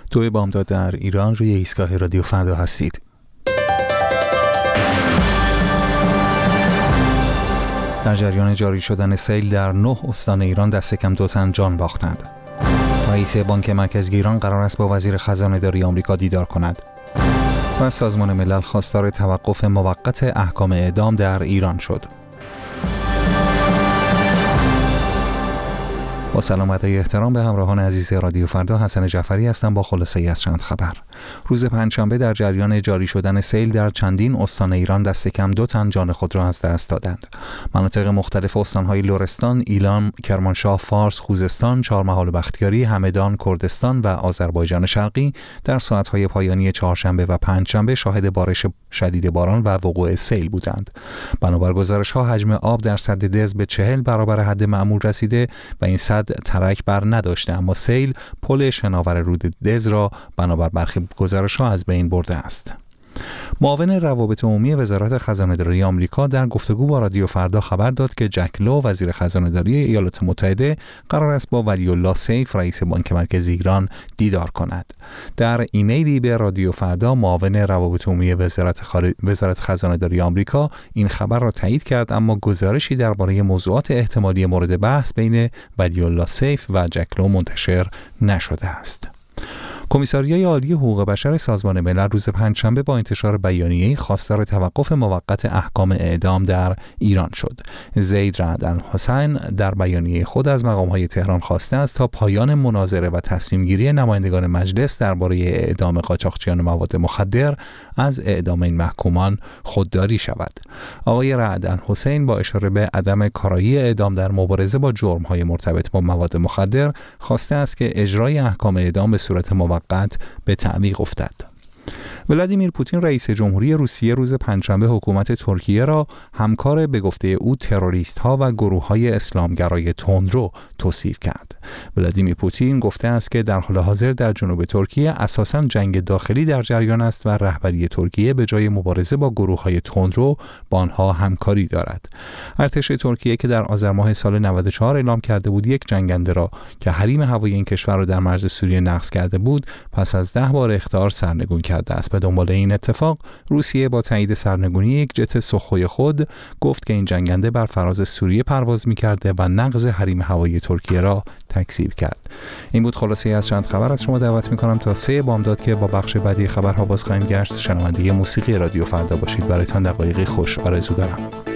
2 بامداد در ایران روی ایستگاه رادیو فردا هستید. در جریان جاری شدن سیل در 9 استان ایران دست کم 2 تن جان باختند. رئیس بانک مرکزی ایران قرار است با وزیر خزانه‌داری آمریکا دیدار کند. و سازمان ملل خواستار توقف موقت احکام اعدام در ایران شد. با سلام و احترام به همراهان عزیز رادیو فردا، حسن جعفری هستم با خلاصه‌ای از چند خبر. روز پنجشنبه در جریان جاری شدن سیل در چندین استان ایران دست کم 2 تن جان خود را از دست دادند. مناطق مختلف استان‌های لرستان، ایلام، کرمانشاه، فارس، خوزستان، چهارمحال و بختیاری، همدان، کردستان و آذربایجان شرقی در ساعت‌های پایانی چهارشنبه و پنجشنبه شاهد بارش شدید باران و وقوع سیل بودند. بنابر گزارش‌ها حجم آب در سد دز به 40 برابر حد معمول رسیده و این سد ترک بر نداشته، اما سیل پل شناور رود دز را بنابر برخی گزارش‌ها از بین برده است. معاون روابط عمومی وزارت خزانه‌داری آمریکا در گفتگو با رادیو فردا خبر داد که جک لو، وزیر خزانه‌داری ایالات متحده، قرار است با ولی الله سیف، رئیس بانک مرکزی ایران، دیدار کند. در ایمیلی به رادیو فردا، معاون روابط عمومی وزارت خزانه‌داری آمریکا این خبر را تایید کرد، اما گزارشی درباره موضوعات احتمالی مورد بحث بین ولی الله سیف و جک لو منتشر نشده است. کمیساریای عالی حقوق بشر سازمان ملل روز پنجشنبه با انتشار بیانیه‌ای خواستار توقف موقت احکام اعدام در ایران شد. زید رعد الحسین در بیانیه خود از مقام‌های تهران خواسته است تا پایان مناظره و تصمیم گیری نمایندگان مجلس درباره اعدام قاچاقچیان مواد مخدر از اعدام این محکومان خودداری شود. آقای رعد الحسین با اشاره به عدم کارایی اعدام در مبارزه با جرم‌های مرتبط با مواد مخدر خواسته است که اجرای احکام اعدام به صورت موقت به تعویق افتد. ولادیمیر پوتین رئیس جمهوری روسیه روز پنجشنبه حکومت ترکیه را همکار به گفته او تروریست‌ها و گروه‌های اسلامگرای تندرو توصیف کرد. ولادیمیر پوتین گفته است که در حال حاضر در جنوب ترکیه اساساً جنگ داخلی در جریان است و رهبری ترکیه به جای مبارزه با گروه‌های تندرو با آنها همکاری دارد. ارتش ترکیه که در آذر ماه سال 94 اعلام کرده بود یک جنگنده را که حریم هوایی این کشور را در مرز سوریه نقض کرده بود، پس از 10 بار اخطار سرنگون کرده است. به دنبال این اتفاق، روسیه با تایید سرنگونی یک جت سخوی خود گفت که این جنگنده بر فراز سوریه پرواز می‌کرده و نقض حریم هوایی ترکیه را تکذیب کرد. این بود خلاصه از چند خبر. از شما دعوت می‌کنم تا 3 بامداد که با بخش بعدی خبرها باز خواهیم گشت شنونده موسیقی رادیو فردا باشید. برایتان دقایقی خوش آرزو دارم.